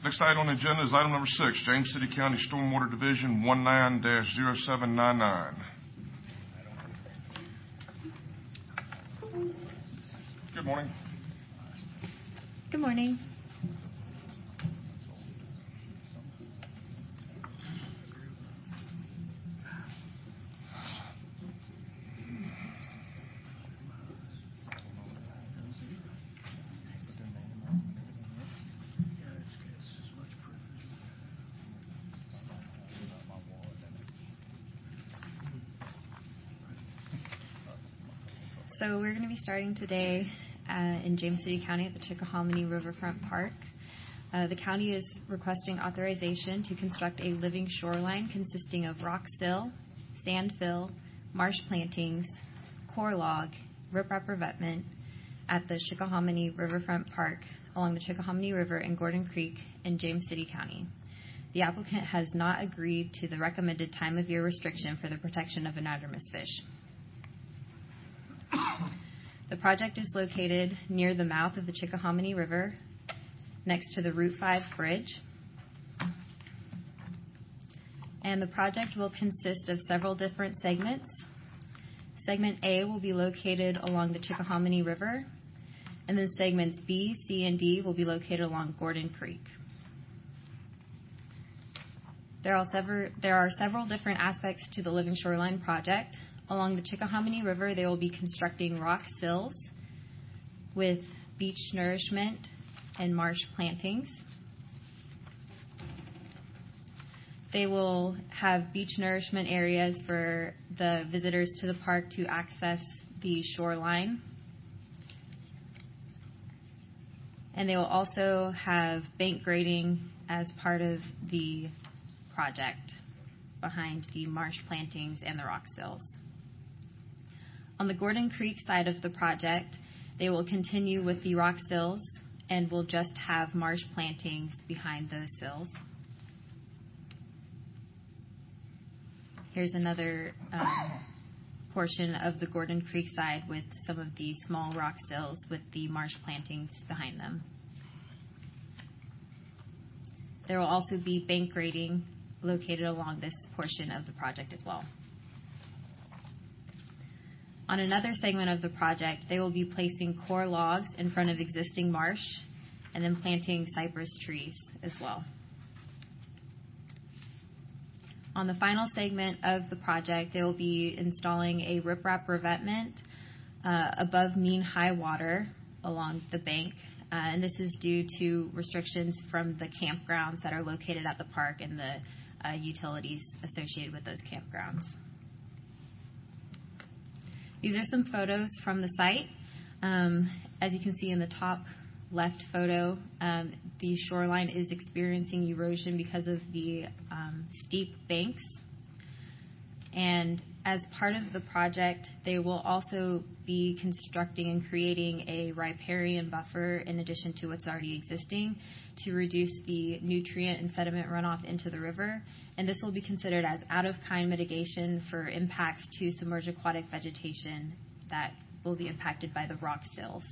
Next item on the agenda is item number 6, James City County Stormwater Division 19-0799. Good morning. Good morning. So we're going to be starting today in James City County at the Chickahominy Riverfront Park. The county is requesting authorization to construct a living shoreline consisting of rock sill, sand fill, marsh plantings, core log, riprap revetment at the Chickahominy Riverfront Park along the Chickahominy River and Gordon Creek in James City County. The applicant has not agreed to the recommended time of year restriction for the protection of anadromous fish. The project is located near the mouth of the Chickahominy River, next to the Route 5 bridge. And the project will consist of several different segments. Segment A will be located along the Chickahominy River, and then segments B, C, and D will be located along Gordon Creek. There are several different aspects to the Living Shoreline project. Along the Chickahominy River, they will be constructing rock sills with beach nourishment and marsh plantings. They will have beach nourishment areas for the visitors to the park to access the shoreline. And they will also have bank grading as part of the project behind the marsh plantings and the rock sills. On the Gordon Creek side of the project, they will continue with the rock sills and will just have marsh plantings behind those sills. Here's another portion of the Gordon Creek side with some of the small rock sills with the marsh plantings behind them. There will also be bank grading located along this portion of the project as well. On another segment of the project, they will be placing core logs in front of existing marsh and then planting cypress trees as well. On the final segment of the project, they will be installing a riprap revetment above mean high water along the bank. And this is due to restrictions from the campgrounds that are located at the park and the utilities associated with those campgrounds. These are some photos from the site. As you can see in the top left photo, the shoreline is experiencing erosion because of the steep banks. And as part of the project, they will also be constructing and creating a riparian buffer in addition to what's already existing to reduce the nutrient and sediment runoff into the river. And this will be considered as out-of-kind mitigation for impacts to submerged aquatic vegetation that will be impacted by the rock sills.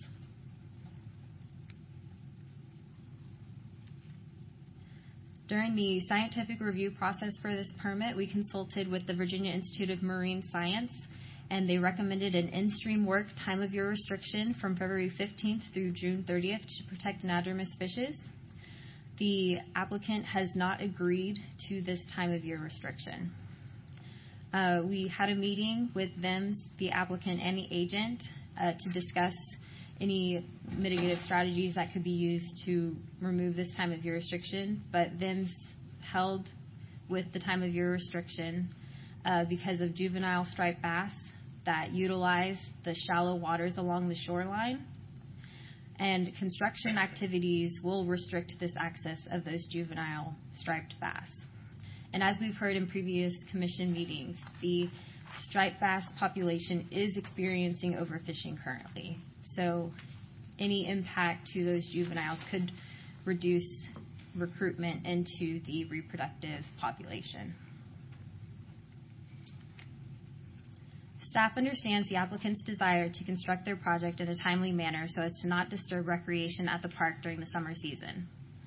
During the scientific review process for this permit, we consulted with the Virginia Institute of Marine Science, and they recommended an in-stream work time of year restriction from February 15th through June 30th to protect anadromous fishes. The applicant has not agreed to this time of year restriction. We had a meeting with VIMS, the applicant, and the agent to discuss any mitigative strategies that could be used to remove this time of year restriction, but VIMS held with the time of year restriction because of juvenile striped bass that utilize the shallow waters along the shoreline, and construction activities will restrict this access of those juvenile striped bass. And as we've heard in previous commission meetings, the striped bass population is experiencing overfishing currently. So any impact to those juveniles could reduce recruitment into the reproductive population. Staff understands the applicant's desire to construct their project in a timely manner so as to not disturb recreation at the park during the summer season.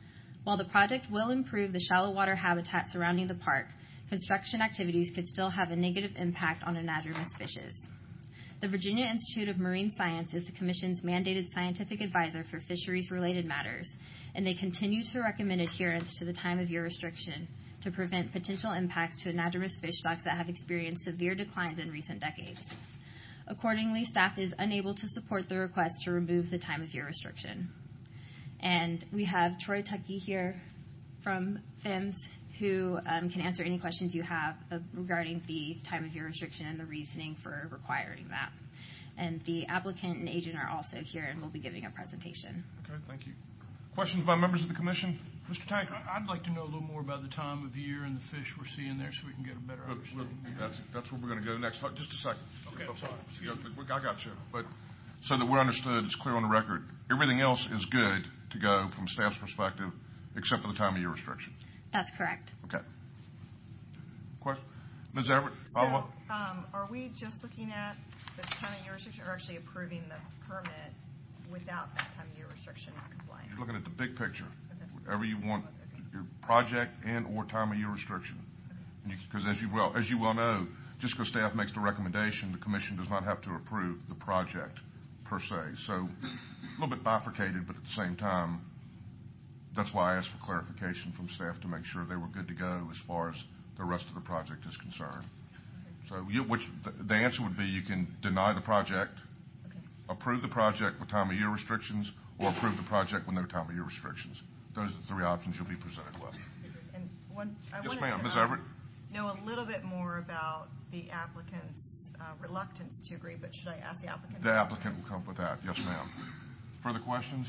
While the project will improve the shallow water habitat surrounding the park, construction activities could still have a negative impact on anadromous fishes. The Virginia Institute of Marine Science is the Commission's mandated scientific advisor for fisheries-related matters, and they continue to recommend adherence to the time of year restriction to prevent potential impacts to anadromous fish stocks that have experienced severe declines in recent decades. Accordingly, staff is unable to support the request to remove the time of year restriction. And we have Troy Tuckey here from PHMS who can answer any questions you have regarding the time of year restriction and the reasoning for requiring that. And the applicant and agent are also here and will be giving a presentation. Okay, thank you. Questions by members of the Commission? Mr. Tanker. I'd like to know a little more about the time of year and the fish we're seeing there so we can get a better understanding. That's where we're going to go next. Just a second. Okay, sorry. I got you. But so that we're understood, it's clear on the record, everything else is good to go from staff's perspective except for the time of year restriction. That's correct. Okay. Question? Ms. Everett, So, are we just looking at the time of year restriction or actually approving the permit without that time of year restriction compliant? you're looking at the big picture. Okay. Whatever you want, your project and or time of year restriction. Because as you well know, just because staff makes the recommendation, the Commission does not have to approve the project per se. So a little bit bifurcated, but at the same time, that's why I asked for clarification from staff to make sure they were good to go as far as the rest of the project is concerned. So the answer would be you can deny the project, approve the project with time of year restrictions, or approve the project with no time of year restrictions. Those are the three options you'll be presented with. And I Yes, wanted ma'am. to Ms. Everett? know a little bit more about the applicant's reluctance to agree, but should I ask the applicant? The applicant will come with that. Yes, ma'am. Further questions?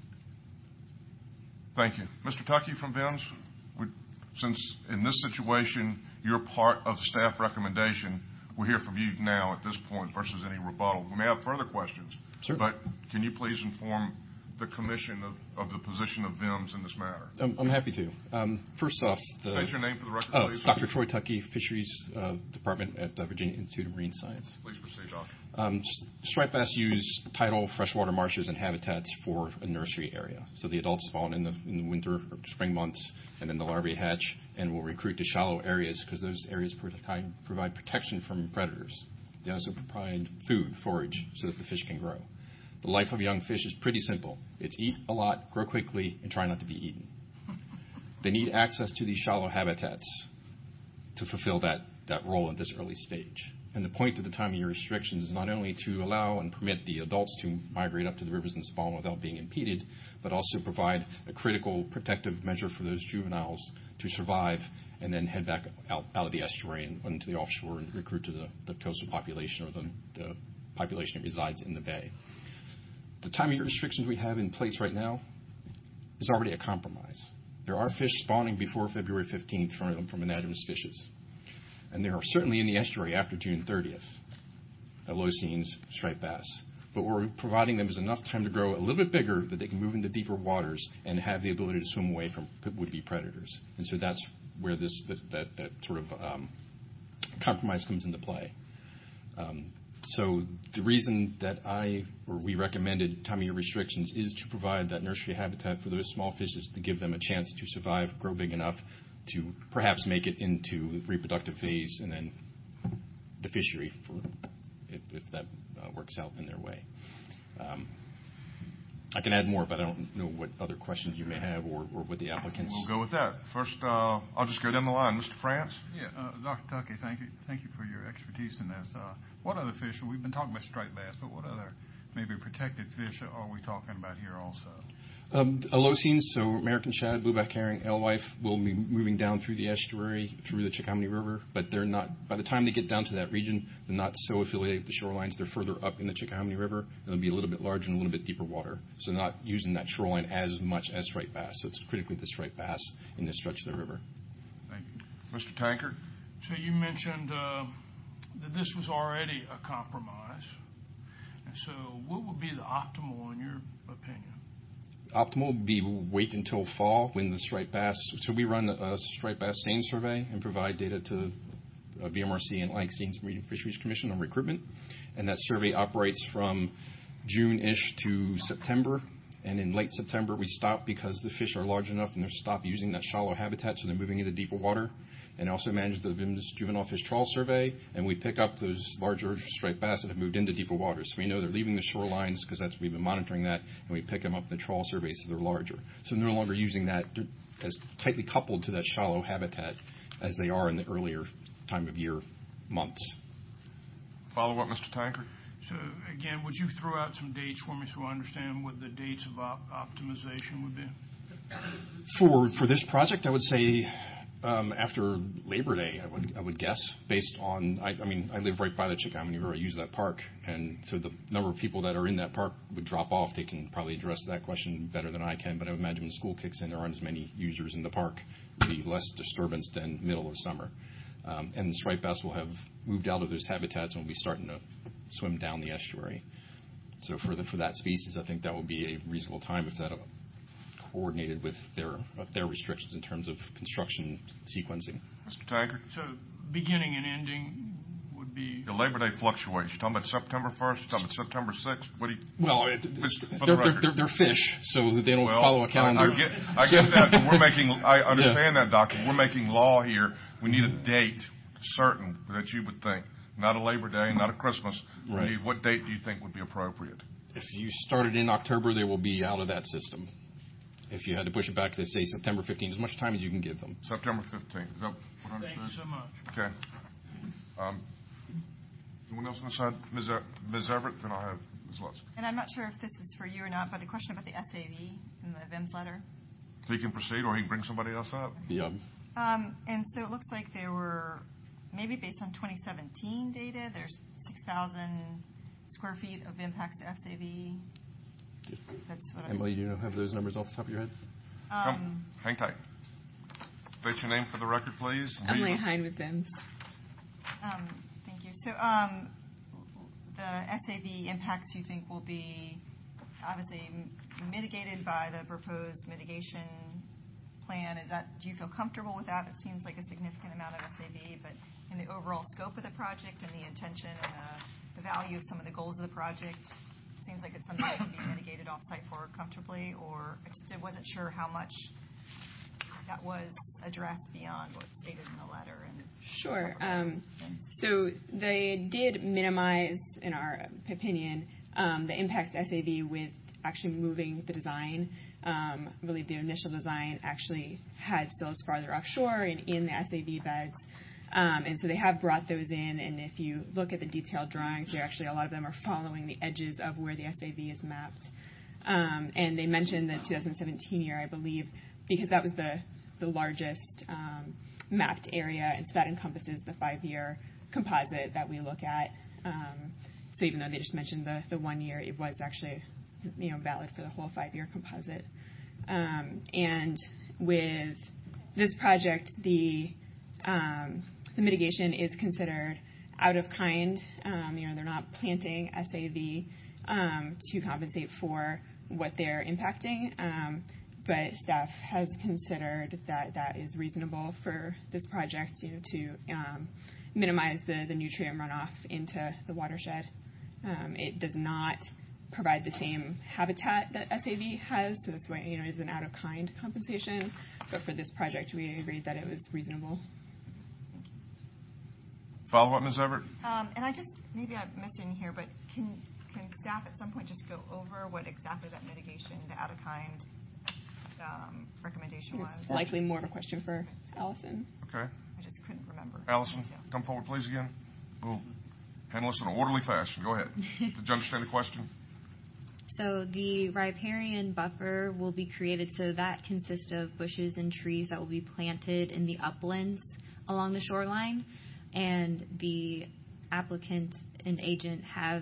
Thank you. Mr. Tuckey from VIMS, since in this situation you're part of the staff recommendation, we'll hear from you now at this point versus any rebuttal. We may have further questions, Sure. But can you please inform the Commission of the position of VIMS in this matter? I'm happy to. First off, State your name for the record, please. Dr. Troy Tuckey, Fisheries Department at the Virginia Institute of Marine Science. Please proceed, Doctor. Striped bass use tidal freshwater marshes and habitats for a nursery area. So the adults spawn in the winter or spring months, and then the larvae hatch and will recruit to shallow areas because those areas provide protection from predators. They also provide food, forage, so that the fish can grow. The life of a young fish is pretty simple. It's eat a lot, grow quickly, and try not to be eaten. They need access to these shallow habitats to fulfill that role at this early stage. And the point of the time of year restrictions is not only to allow and permit the adults to migrate up to the rivers and spawn without being impeded, but also provide a critical protective measure for those juveniles to survive and then head back out of the estuary and into the offshore and recruit to the coastal population or the population that resides in the bay. The time of year restrictions we have in place right now is already a compromise. There are fish spawning before February 15th from anadromous fishes. And they are certainly in the estuary after June 30th, Alosines, striped bass. But what we're providing them is enough time to grow a little bit bigger that they can move into deeper waters and have the ability to swim away from would-be predators. And so that's where that sort of compromise comes into play. So the reason that we recommended time of year restrictions is to provide that nursery habitat for those small fishes to give them a chance to survive, grow big enough to perhaps make it into the reproductive phase and then the fishery if that works out in their way. I can add more, but I don't know what other questions you may have or what the applicants. We'll go with that. First, I'll just go down the line. Mr. France? Yeah, Dr. Tuckey, thank you for your expertise in this. What other fish, we've been talking about striped bass, but what other maybe protected fish are we talking about here also? Alosines, so American shad, blueback herring, alewife will be moving down through the estuary, through the Chickahominy River, but they're not, by the time they get down to that region, they're not so affiliated with the shorelines. They're further up in the Chickahominy River, and they'll be a little bit larger and a little bit deeper water. So they're not using that shoreline as much as striped bass. So it's critically the striped bass in this stretch of the river. Thank you. Mr. Tankard? So you mentioned that this was already a compromise. And so what would be the optimal in your opinion? Optimal would be wait until fall when the striped bass. So we run a striped bass seine survey and provide data to VMRC and Atlantic Seines Marine Fisheries Commission on recruitment. And that survey operates from June-ish to September. And in late September, we stopped because the fish are large enough and they stop using that shallow habitat, so they're moving into deeper water. And also manage the VIMS juvenile fish trawl survey, and we pick up those larger striped bass that have moved into deeper waters. So we know they're leaving the shorelines because we've been monitoring that, and we pick them up in the trawl survey so they're larger. So they're no longer using that as tightly coupled to that shallow habitat as they are in the earlier time of year months. Follow up, Mr. Tankard? So again, would you throw out some dates for me so I understand what the dates of optimization would be? For this project, I would say after Labor Day, I would guess, based on, I live right by the Chickahominy River. I use that park, and so the number of people that are in that park would drop off. They can probably address that question better than I can, but I would imagine when school kicks in, there aren't as many users in the park. There'll be less disturbance than middle of summer. And the striped bass will have moved out of those habitats and will be starting to swim down the estuary. So for that species, I think that would be a reasonable time if that coordinated with their restrictions in terms of construction sequencing. Mr. Tankard? So beginning and ending would be... Your Labor Day fluctuates. You're talking about September 1st? You're talking about September 6th? What do you... Well, they're fish, so they don't follow a calendar. I get that, but I understand that, Doctor. We're making law here. We need a date certain that you would think. Not a Labor Day, not a Christmas. Right. What date do you think would be appropriate? If you started in October, they will be out of that system. If you had to push it back to, say, September 15th, as much time as you can give them. September 15th. Is that what I understood? Thank you so much. Okay. Anyone else on the side? Ms. Everett, then I'll have Ms. Lutz. And I'm not sure if this is for you or not, but a question about the SAV in the VIMS letter. He can proceed, or he can bring somebody else up. Yeah. And so it looks like there were, maybe based on 2017 data, there's 6,000 square feet of impacts to SAV. That's what Emily, do you have those numbers off the top of your head? Come, hang tight. State your name for the record, please. Emily Hine with VIMS. Thank you. So the SAV impacts you think will be obviously mitigated by the proposed mitigation plan. Do you feel comfortable with that? It seems like a significant amount of SAV, but in the overall scope of the project and the intention and the value of some of the goals of the project, seems like it's something that can be mitigated off-site for comfortably, or I just wasn't sure how much that was addressed beyond what's stated in the letter. Sure. So they did minimize, in our opinion, the impacts to SAV with actually moving the design. I believe the initial design actually had sills farther offshore and in the SAV beds. And so they have brought those in, and if you look at the detailed drawings, a lot of them are following the edges of where the SAV is mapped. And they mentioned the 2017 year, I believe, because that was the largest mapped area, and so that encompasses the 5-year composite that we look at. So even though they just mentioned the 1 year, it was actually valid for the whole 5-year composite. And with this project, the mitigation is considered out of kind. They're not planting SAV to compensate for what they're impacting, but staff has considered that is reasonable for this project to minimize the nutrient runoff into the watershed. It does not provide the same habitat that SAV has, so that's why it is an out of kind compensation. But for this project, we agreed that it was reasonable. Follow up, Ms. Everett? And maybe I missed it in here, but can staff at some point just go over what exactly that mitigation, the out-of-kind recommendation was? It's likely more of a question for Allison. Okay. I just couldn't remember. Allison, come forward, please, again. We'll handle this in an orderly fashion. Go ahead. Did you understand the question? So the riparian buffer will be created, so that consists of bushes and trees that will be planted in the uplands along the shoreline. And the applicant and agent have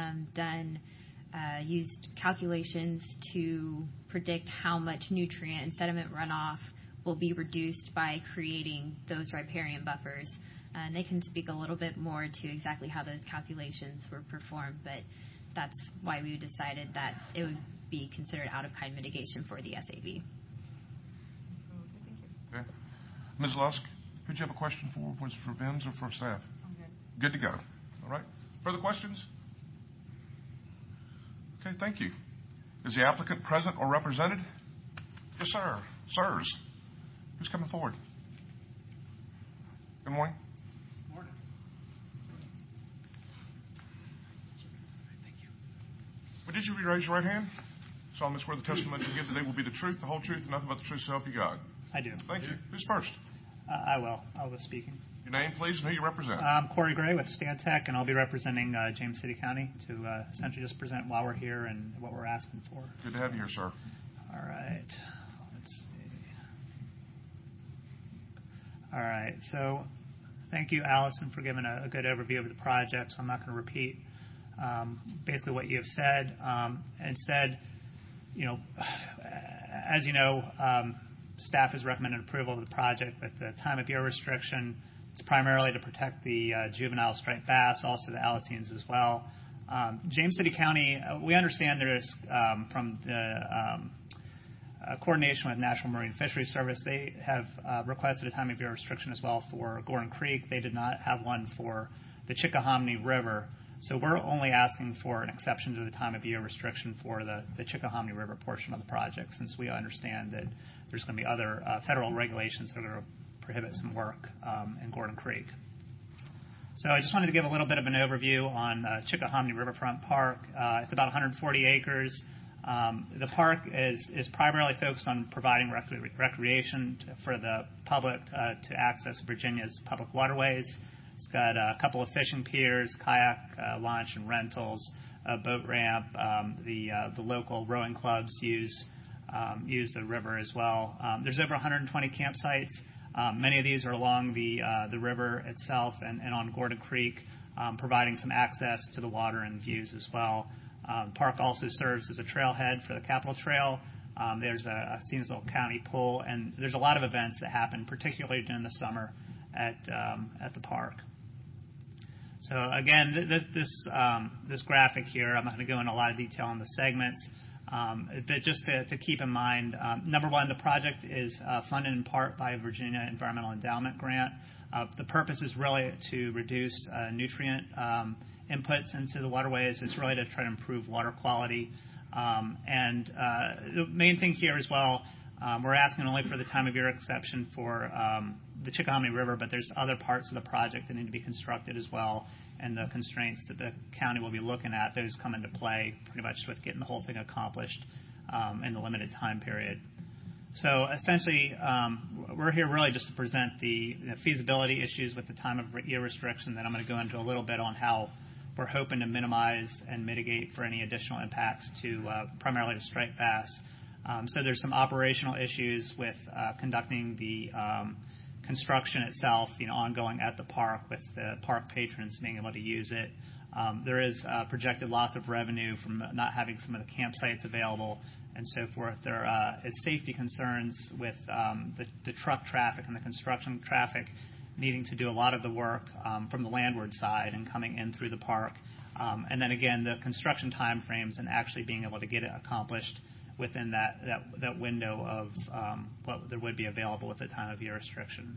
used calculations to predict how much nutrient and sediment runoff will be reduced by creating those riparian buffers. And they can speak a little bit more to exactly how those calculations were performed, but that's why we decided that it would be considered out-of-kind mitigation for the SAV. Okay, thank you. Okay. Ms. Lusk, who'd you have a question for? Was it for VIMS or for staff? I'm good. Good to go. All right. Further questions? Okay, thank you. Is the applicant present or represented? Yes, sir. Sirs. Who's coming forward? Good morning. Morning. Well, did you raise your right hand? Solemnly swear the testimony you give today will be the truth, the whole truth, and nothing but the truth, so help you God. I do. Thank you. Who's first? I will. I'll be speaking. Your name, please, and who you represent. I'm Corey Gray with Stantec, and I'll be representing James City County to essentially just present why we're here and what we're asking for. Good to have you here, sir. All right. Let's see. All right. So thank you, Allison, for giving a good overview of the project. So I'm not going to repeat basically what you have said. Instead, as you know, staff has recommended approval of the project with the time of year restriction. It's primarily to protect the juvenile striped bass, also the Alicines as well. James City County, we understand there is, from the coordination with National Marine Fisheries Service, they have requested a time of year restriction as well for Gordon Creek. They did not have one for the Chickahominy River. So we're only asking for an exception to the time of year restriction for the Chickahominy River portion of the project, since we understand that there's going to be other federal regulations that are going to prohibit some work in Gordon Creek. So I just wanted to give a little bit of an overview on Chickahominy Riverfront Park. It's about 140 acres. The park is primarily focused on providing recreation for the public to access Virginia's public waterways. It's got a couple of fishing piers, kayak launch and rentals, a boat ramp. The local rowing clubs use the river as well. There's over 120 campsites. Many of these are along the river itself and on Gordon Creek, providing some access to the water and views as well. The park also serves as a trailhead for the Capitol Trail. There's a Scenesville County pool, and there's a lot of events that happen, particularly during the summer at the park. So again, this graphic here, I'm not going to go into a lot of detail on the segments, but just to keep in mind, number one, the project is funded in part by a Virginia Environmental Endowment grant. The purpose is really to reduce nutrient inputs into the waterways. It's really to try to improve water quality. And the main thing here as well, we're asking only for the time of year exception for the Chickahominy River, but there's other parts of the project that need to be constructed as well, and the constraints that the county will be looking at, those come into play pretty much with getting the whole thing accomplished in the limited time period. So essentially, we're here really just to present the feasibility issues with the time of year restriction. Then I'm going to go into a little bit on how we're hoping to minimize and mitigate for any additional impacts to primarily to striped bass. So there's some operational issues with conducting the construction itself, ongoing at the park with the park patrons being able to use it. There is projected loss of revenue from not having some of the campsites available and so forth. There is safety concerns with the truck traffic and the construction traffic needing to do a lot of the work from the landward side and coming in through the park. And then again, the construction time frames and actually being able to get it accomplished within that window of what there would be available with the time of year restriction.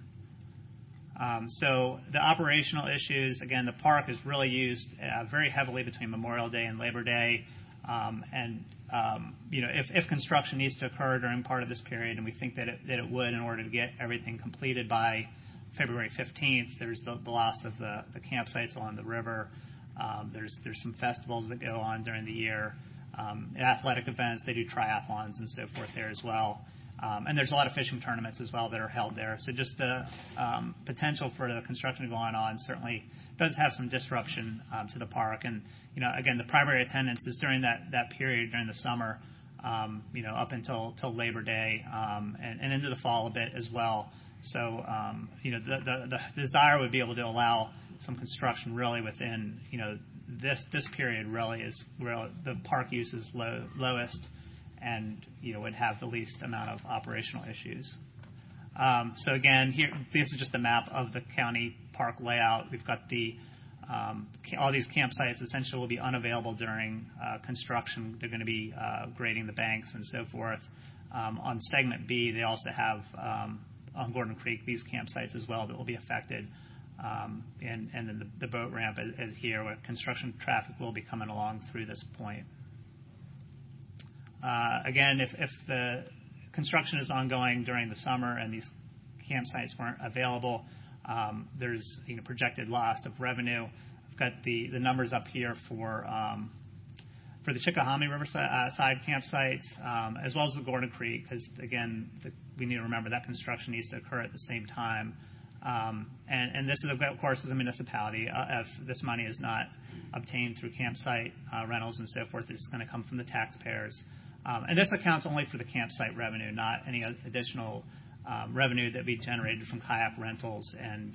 So the operational issues, again, the park is really used very heavily between Memorial Day and Labor Day. If construction needs to occur during part of this period, and we think that it would in order to get everything completed by February 15th, there's the loss of the campsites along the river. There's some festivals that go on during the year. Athletic events, they do triathlons and so forth there as well. And there's a lot of fishing tournaments as well that are held there. So just the potential for the construction going on certainly does have some disruption to the park. And, again, the primary attendance is during that period during the summer, up until Labor Day and into the fall a bit as well. So, the desire would be able to allow some construction really within, this period really is where the park use is lowest and, would have the least amount of operational issues. So again, here, this is just a map of the county park layout. We've got all these campsites essentially will be unavailable during construction. They're going to be grading the banks and so forth. On segment B, they also have on Gordon Creek these campsites as well that will be affected. And then the boat ramp is here where construction traffic will be coming along through this point. again, if the construction is ongoing during the summer and these campsites weren't available, there's projected loss of revenue. I've got the numbers up here for the Chickahominy Riverside campsites, as well as the Gordon Creek, because again, we need to remember that construction needs to occur at the same time. And this is, of course, is a municipality. If this money is not obtained through campsite rentals and so forth, it's going to come from the taxpayers. And this accounts only for the campsite revenue, not any additional revenue that be generated from kayak rentals and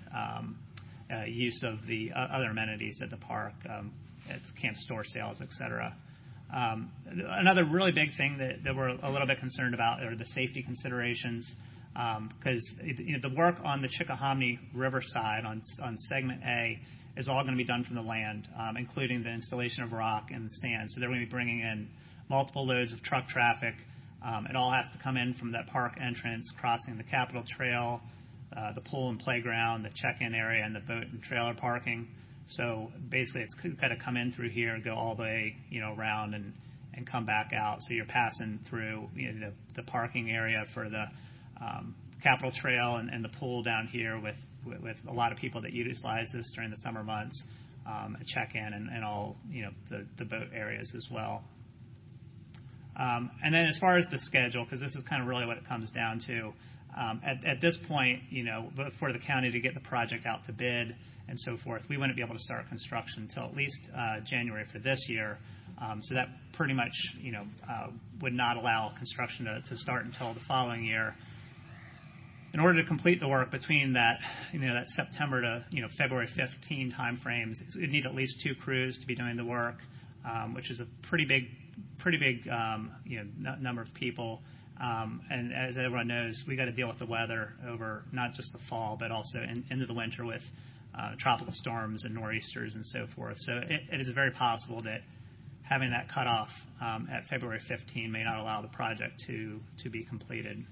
use of the other amenities at the park, at camp store sales, et cetera. Another really big thing that we're a little bit concerned about are the safety considerations, because the work on the Chickahominy Riverside on segment A is all going to be done from the land, including the installation of rock and sand. So they're going to be bringing in multiple loads of truck traffic. It all has to come in from that park entrance, crossing the Capitol Trail, the pool and playground, the check-in area, and the boat and trailer parking. So basically, it's got to come in through here and go all the way, around and come back out. So you're passing through the parking area for the Capitol Trail and the pool down here with a lot of people that utilize this during the summer months, a check-in and all the boat areas as well. And then as far as the schedule, because this is kind of really what it comes down to, at this point, for the county to get the project out to bid and so forth, we wouldn't be able to start construction until at least January for this year. So that pretty much, would not allow construction to start until the following year. In order to complete the work between that, that September to, February 15 time frames, you'd need at least 2 crews to be doing the work, which is a pretty big number of people. And as everyone knows, we got to deal with the weather over not just the fall, but also into the winter with tropical storms and nor'easters and so forth. So it is very possible that having that cutoff at February 15 may not allow the project to be completed.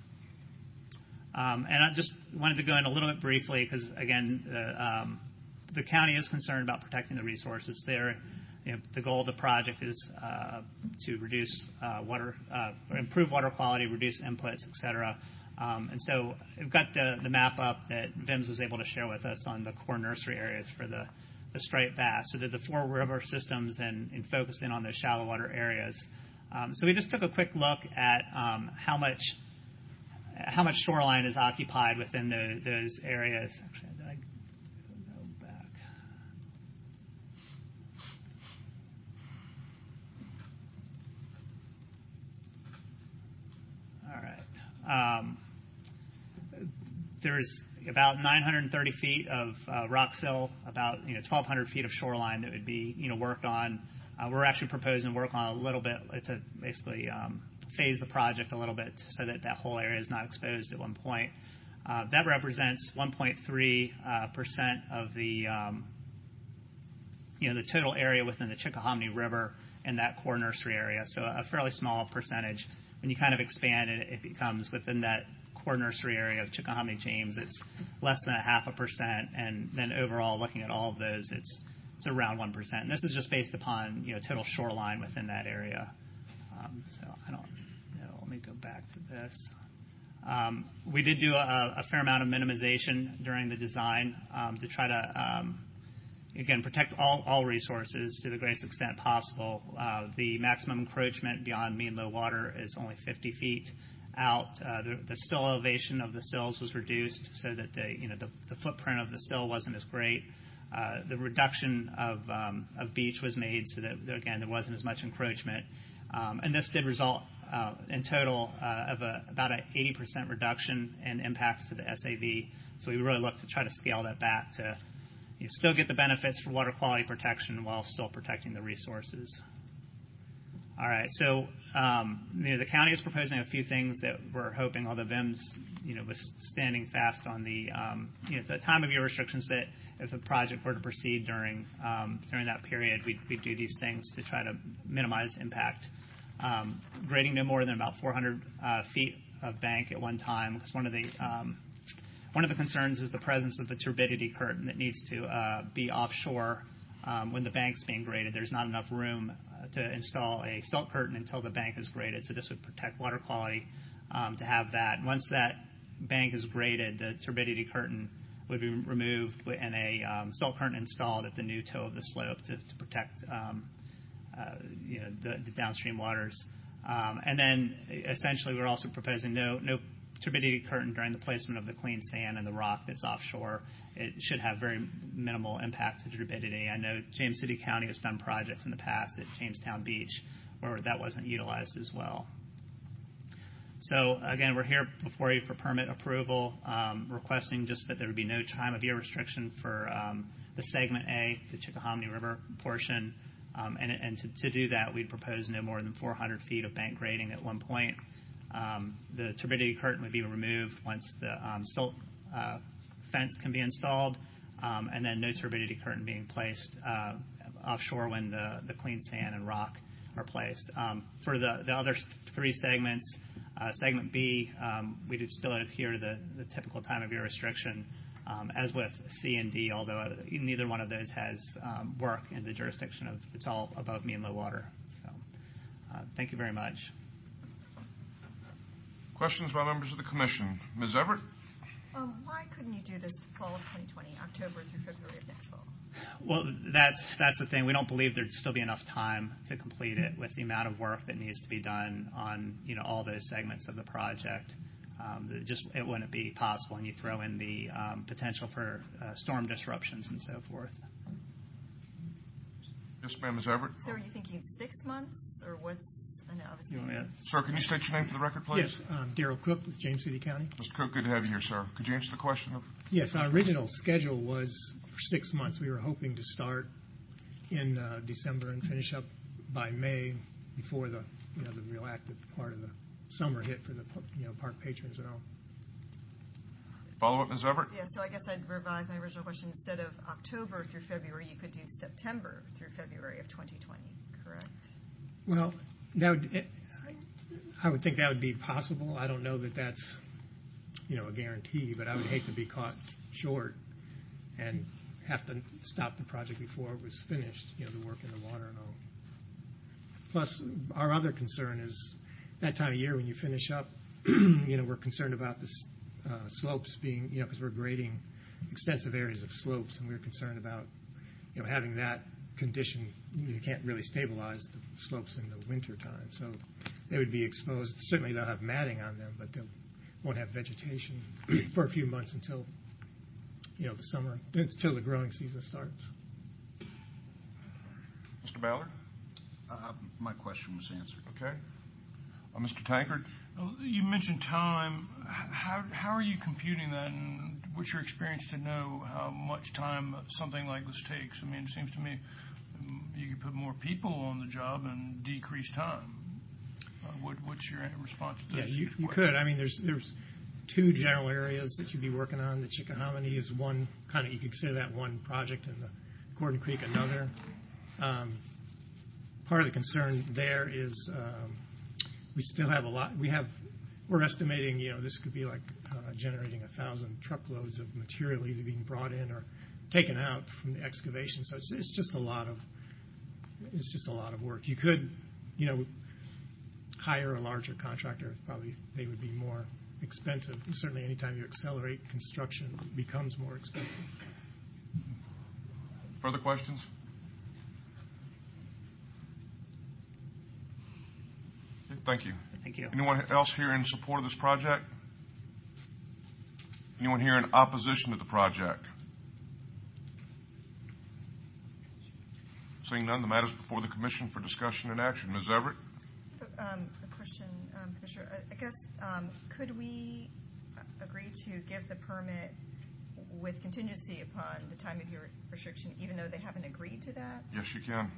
And I just wanted to go in a little bit briefly because, again, the county is concerned about protecting the resources there. The goal of the project is to reduce improve water quality, reduce inputs, et cetera. And so we've got the map up that VIMS was able to share with us on the core nursery areas for the striped bass. So they're the 4 river systems and focused in on those shallow water areas. So we just took a quick look at how much shoreline is occupied within those areas. Actually, did I go back? All right. There's about 930 feet of rock sill, about 1,200 feet of shoreline that would be worked on. We're actually proposing to work on a little bit to basically phase the project a little bit so that whole area is not exposed at one point. That represents 1.3% of the the total area within the Chickahominy River in that core nursery area. So a fairly small percentage. When you kind of expand it, it becomes within that core nursery area of Chickahominy James, it's less than 0.5%, and then overall, looking at all of those, it's around 1%. And this is just based upon total shoreline within that area. So I don't know. Let me go back to this. We did do a fair amount of minimization during the design to try to, again, protect all resources to the greatest extent possible. The maximum encroachment beyond mean low water is only 50 feet out. The sill elevation of the sills was reduced so that the footprint of the sill wasn't as great. The reduction of beach was made so that, again, there wasn't as much encroachment. And this did result in total of about an 80% reduction in impacts to the SAV. So we really look to try to scale that back to still get the benefits for water quality protection while still protecting the resources. All right, so the county is proposing a few things that we're hoping, although VIMS was standing fast on the time of year restrictions, that if the project were to proceed during that period, we'd do these things to try to minimize impact. Grading no more than about 400 feet of bank at one time, because one of the concerns is the presence of the turbidity curtain that needs to be offshore when the bank's being graded. There's not enough room to install a silt curtain until the bank is graded. So this would protect water quality to have that. Once that bank is graded, the turbidity curtain would be removed and a silt curtain installed at the new toe of the slope to protect the downstream waters. And then essentially we're also proposing no turbidity curtain during the placement of the clean sand and the rock that's offshore. It should have very minimal impact to turbidity. I know James City County has done projects in the past at Jamestown Beach where that wasn't utilized as well. So again, we're here before you for permit approval, requesting just that there would be no time of year restriction for the segment A, the Chickahominy River portion. And to do that, we'd propose no more than 400 feet of bank grading at one point. The turbidity curtain would be removed once the silt fence can be installed, and then no turbidity curtain being placed offshore when the clean sand and rock are placed. For the other three segments, segment B, we'd still adhere to the typical time of year restriction, as with C and D, although neither one of those has work in the jurisdiction of it's all above mean low water. So thank you very much. Questions by members of the commission? Ms. Everett? Why couldn't you do this fall of 2020, October through February of next fall? Well, that's the thing. We don't believe there'd still be enough time to complete it with the amount of work that needs to be done on all those segments of the project. It wouldn't be possible, and you throw in the potential for storm disruptions and so forth. Yes, ma'am, Ms. Everett. So are you thinking 6 months, or what's? Sir, can you state your name for the record, please? Yes, Darrell Cook with James City County. Mr. Cook, good to have you here, sir. Could you answer the question? Yes, our original schedule was for 6 months. We were hoping to start in December and finish up by May before the real active part of the summer hit for the park patrons and all. Follow up, Ms. Everett? Yeah, so I guess I'd revise my original question. Instead of October through February, you could do September through February of 2020, correct? Well, I would think that would be possible. I don't know that that's a guarantee, but I would hate to be caught short and have to stop the project before it was finished, the work in the water and all. Plus, our other concern is that time of year when you finish up, we're concerned about the slopes being, because we're grading extensive areas of slopes, and we're concerned about, having that condition. You can't really stabilize the slopes in the winter time, so they would be exposed. Certainly, they'll have matting on them, but they won't have vegetation for a few months until the summer, until the growing season starts. Mr. Ballard? My question was answered. Okay. Mr. Tankard? You mentioned time. How are you computing that, and what's your experience to know how much time something like this takes? I mean, it seems to me you could put more people on the job and decrease time. What's your response to this? Yeah, you could. I mean, there's two general areas that you'd be working on. The Chickahominy is one, kind of, you could consider that one project, and the Gordon Creek another. Part of the concern there is we still have a lot. We're estimating, this could be like generating 1,000 truckloads of material either being brought in or taken out from the excavation. So it's just a lot of work. You could, hire a larger contractor. Probably they would be more expensive. And certainly, anytime you accelerate construction, it becomes more expensive. Further questions? Thank you. Thank you. Anyone else here in support of this project? Anyone here in opposition to the project? Seeing none, the matter is before the Commission for discussion and action. Ms. Everett? A question, Commissioner. I guess, could we agree to give the permit with contingency upon the time of your restriction, even though they haven't agreed to that? Yes, you can.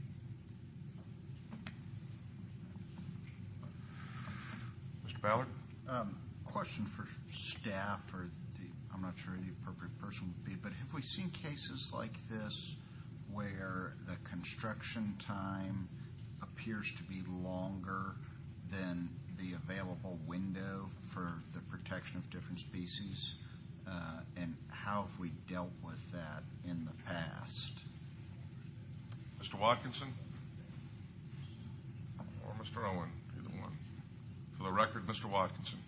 Mr. Ballard? Question for staff, or I'm not sure the appropriate person would be, but have we seen cases like this where the construction time appears to be longer than the available window for the protection of different species? And how have we dealt with that in the past? Mr. Watkinson? Mr. Owen, either one. For the record, Mr. Watkinson.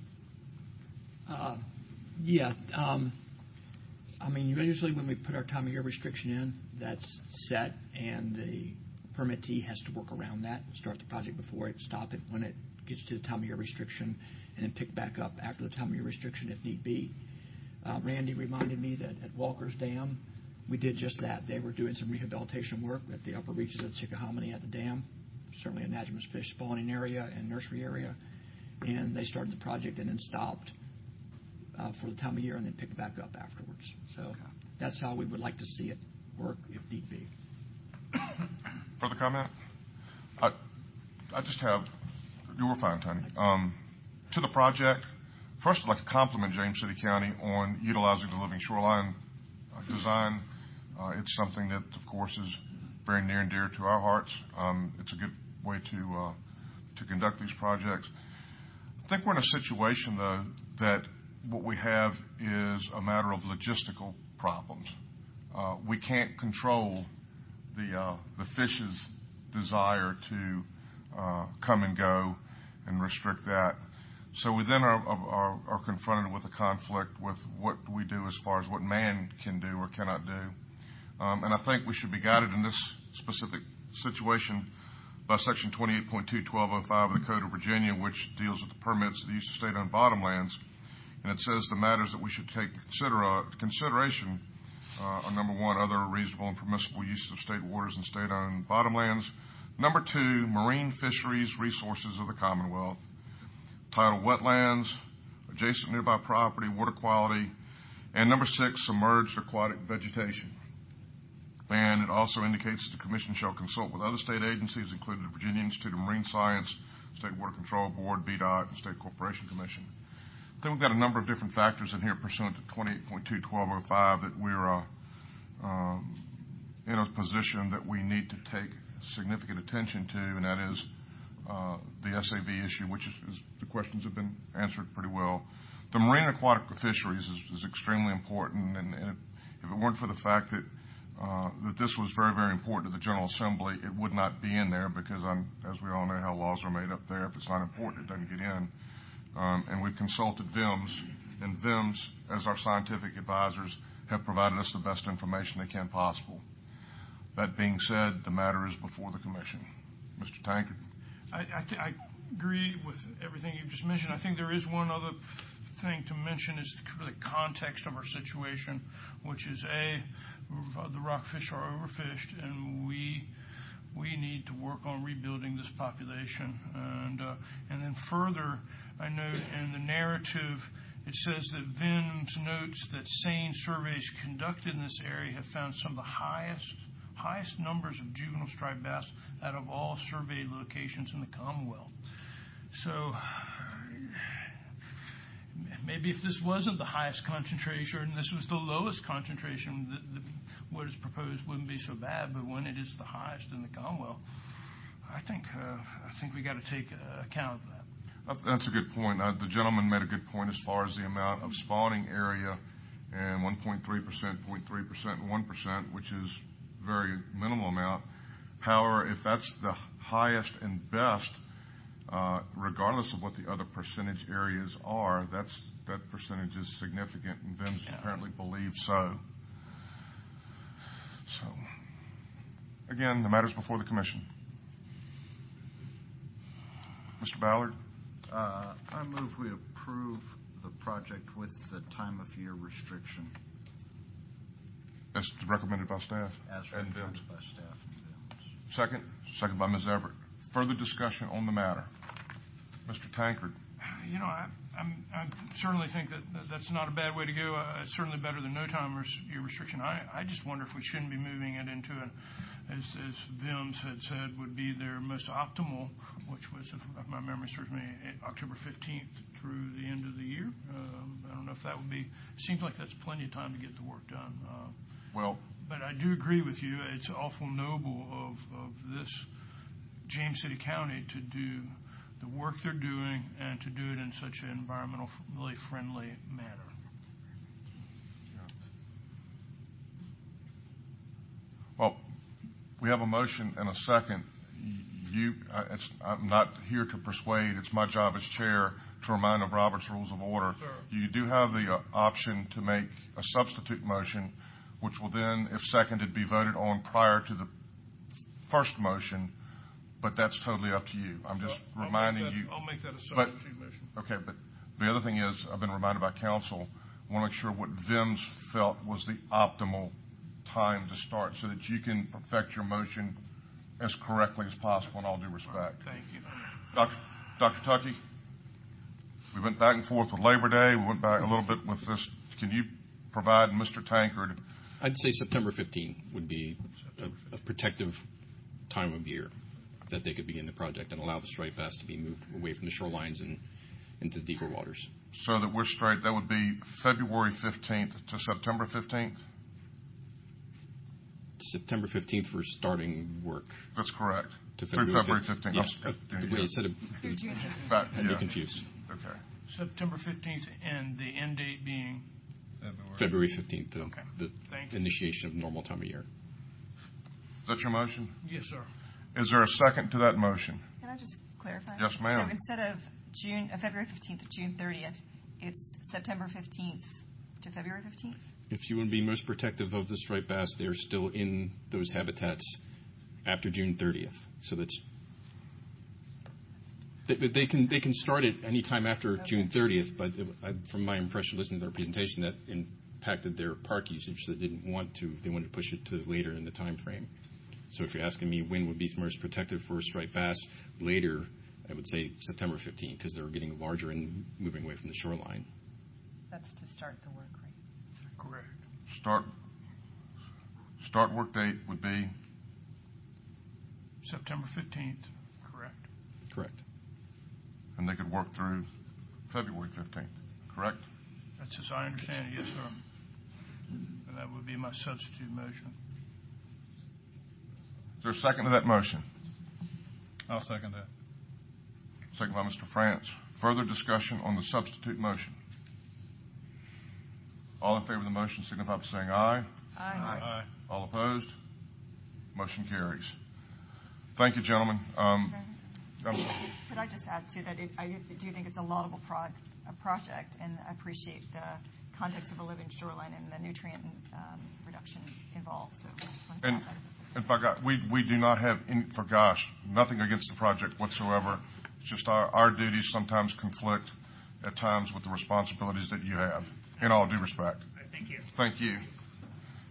Yeah. I mean, usually when we put our time of year restriction in, that's set, and the permittee has to work around that, start the project before it, stop it when it gets to the time of year restriction, and then pick back up after the time of year restriction if need be. Randy reminded me that at Walker's Dam, we did just that. They were doing some rehabilitation work at the upper reaches of the Chickahominy at the dam, certainly a anadromous fish spawning area and nursery area, and they started the project and then stopped for the time of year and then picked back up afterwards. So that's how we would like to see it work if need be. Further comment? I just have, you were fine, Tony. To the project, first I'd like to compliment James City County on utilizing the living shoreline design. It's something that, of course, is very near and dear to our hearts. It's a good way to conduct these projects. I think we're in a situation, though, that what we have is a matter of logistical problems. We can't control the fish's desire to come and go and restrict that. So we then are confronted with a conflict with what we do as far as what man can do or cannot do. And I think we should be guided in this specific situation by Section 28.2.1205 of the Code of Virginia, which deals with the permits of the use of state-owned bottomlands. And it says the matters that we should take consideration are, number one, other reasonable and permissible uses of state waters and state-owned bottomlands. Number two, marine fisheries resources of the Commonwealth. Tidal wetlands, adjacent nearby property, water quality. And number six, submerged aquatic vegetation. And it also indicates the Commission shall consult with other state agencies, including the Virginia Institute of Marine Science, State Water Control Board, VDOT, and State Corporation Commission. I think we've got a number of different factors in here pursuant to 28.2.1205 that we're in a position that we need to take significant attention to, and that is the SAV issue, which is the questions have been answered pretty well. The marine aquatic fisheries is extremely important, and if it weren't for the fact that this was very, very important to the General Assembly, it would not be in there because, as we all know how laws are made up there, if it's not important, it doesn't get in. And we've consulted VIMS, and VIMS, as our scientific advisors, have provided us the best information they can possible. That being said, the matter is before the Commission. Mr. Tankard? I agree with everything you've just mentioned. I think there is one other thing to mention is the context of our situation, which is the rockfish are overfished, and we need to work on rebuilding this population. And then further, I note in the narrative it says that VIMS notes that SANE surveys conducted in this area have found some of the highest numbers of juvenile striped bass out of all surveyed locations in the Commonwealth. So maybe if this wasn't the highest concentration and this was the lowest concentration, what is proposed wouldn't be so bad. But when it is the highest in the Commonwealth, I think we got to take account of that. That's a good point. The gentleman made a good point as far as the amount of spawning area, and 1.3%, 0.3%, and 1%, which is very minimal amount. However, if that's the highest and best, regardless of what the other percentage areas are, that percentage is significant, and VIMS apparently believe so. So, again, the matter's before the Commission. Mr. Ballard? I move we approve the project with the time of year restriction. As recommended by staff? As recommended by staff and VIMS. Second? Second by Ms. Everett. Further discussion on the matter? Mr. Tankard? You know, I certainly think that's not a bad way to go. It's certainly better than no time year restriction. I just wonder if we shouldn't be moving it into as VIMS had said, would be their most optimal, which was, if my memory serves me, October 15th through the end of the year. I don't know if that would be. Seems like that's plenty of time to get the work done. But I do agree with you. It's awful noble of this James City County to do the work they're doing and to do it in such an environmentally friendly manner. Well, we have a motion and a second. I'm not here to persuade. It's my job as chair to remind of Robert's Rules of Order. Sure. You do have the option to make a substitute motion, which will then, if seconded, be voted on prior to the first motion, but that's totally up to you. I'm just reminding you. I'll make that a substitute motion. Okay, but the other thing is, I've been reminded by council, I want to make sure what VIMS felt was the optimal time to start so that you can perfect your motion as correctly as possible in all due respect. Thank you. Dr. Tuckey, we went back and forth with Labor Day. We went back a little bit with this. Can you provide Mr. Tankard? I'd say September 15 would be a protective time of year that they could begin the project and allow the striped bass to be moved away from the shorelines and into deeper waters. So that we're straight, that would be February 15th to September 15th? September 15th for starting work. That's correct. Through February 15th. Yes. The way you said it, I'd be confused. Okay. September 15th and the end date being? February 15th, Okay. the Thank you. initiation of normal time of year. Is that your motion? Yes, sir. Is there a second to that motion? Can I just clarify? Yes, ma'am. So instead of February 15th to June 30th, it's September 15th to February 15th? If you want to be most protective of the striped bass, they're still in those habitats after June 30th. So that's they can start it any time after June 30th. But from my impression, listening to their presentation, that impacted their park usage. So they didn't want to. They wanted to push it to later in the time frame. So if you're asking me when would be most protective for striped bass, later, I would say September 15th because they're getting larger and moving away from the shoreline. That's to start the work, right? Correct. Start work date would be? September 15th, correct? Correct. And they could work through February 15th, correct? That's as I understand it, yes, sir. And that would be my substitute motion. Is there a second to that motion? I'll second that. Second by Mr. France. Further discussion on the substitute motion. All in favor of the motion signify by saying aye. Aye. All opposed? Motion carries. Thank you, gentlemen. Could I just add to that? I do think it's a laudable project, and I appreciate the context of a living shoreline and the nutrient reduction involved. So, we do not have, nothing against the project whatsoever. It's just our duties sometimes conflict at times with the responsibilities that you have. In all due respect. Thank you. Thank you.